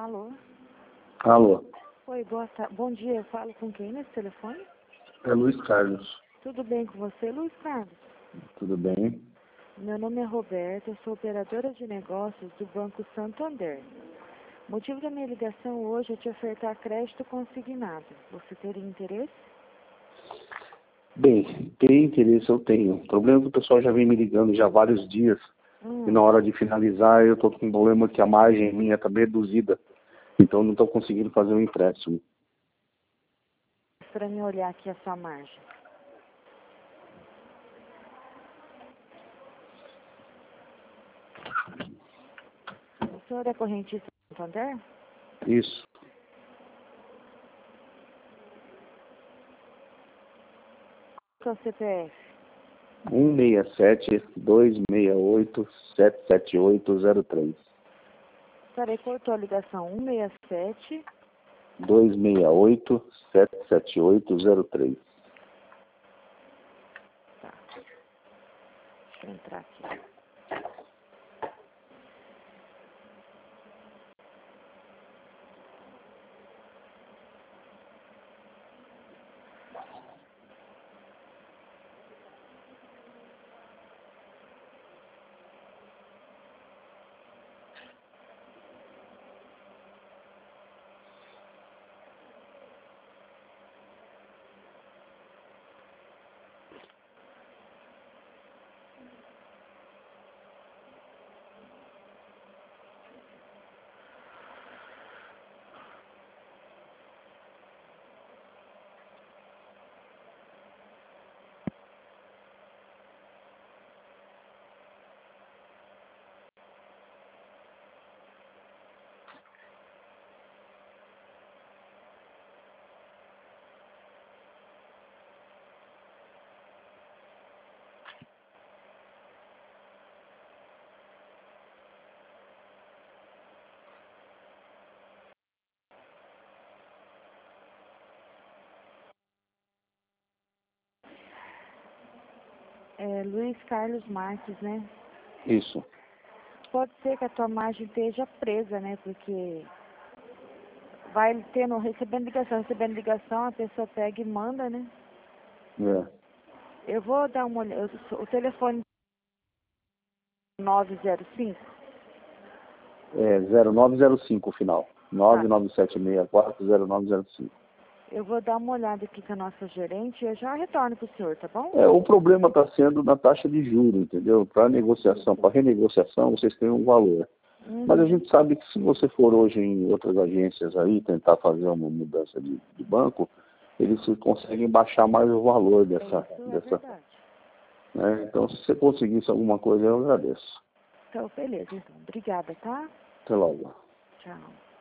Alô? Alô, Oi, bom dia. Eu falo com quem nesse telefone? é Luiz Carlos. Tudo bem com você, Luiz Carlos? Tudo bem? Meu nome é Roberta, eu sou operadora de negócios do Banco Santander. O motivo da minha ligação hoje é te ofertar crédito consignado. Você teria interesse? Bem, tem interesse, eu tenho. O problema é que o pessoal já vem me ligando já há vários dias. E na hora de finalizar eu estou com um problema que a margem minha está reduzida. Então não estou conseguindo fazer um empréstimo. Para me olhar aqui a sua margem. O senhor é correntista do Santander? Isso. Qual é o CPF? 167-268-77803. Peraí, cortou a ligação. 167. 268-77803. Tá. Deixa eu entrar aqui. É Luiz Carlos Marques, né? Isso. Pode ser que a tua margem esteja presa, né? Porque vai tendo, recebendo ligação, a pessoa pega e manda, né? É. Eu vou dar uma olhada. O telefone 905. É 0905 o final. 997640905. Eu vou dar uma olhada aqui com a nossa gerente e eu já retorno pro senhor, tá bom? O problema está sendo na taxa de juros, entendeu? Para negociação, para renegociação, vocês têm um valor. Mas a gente sabe que se você for hoje em outras agências aí, tentar fazer uma mudança de banco, eles conseguem baixar mais o valor dessa. Verdade. Né? Então, se você conseguisse alguma coisa, eu agradeço. Então, beleza, então. Obrigada, tá? Até logo. Tchau.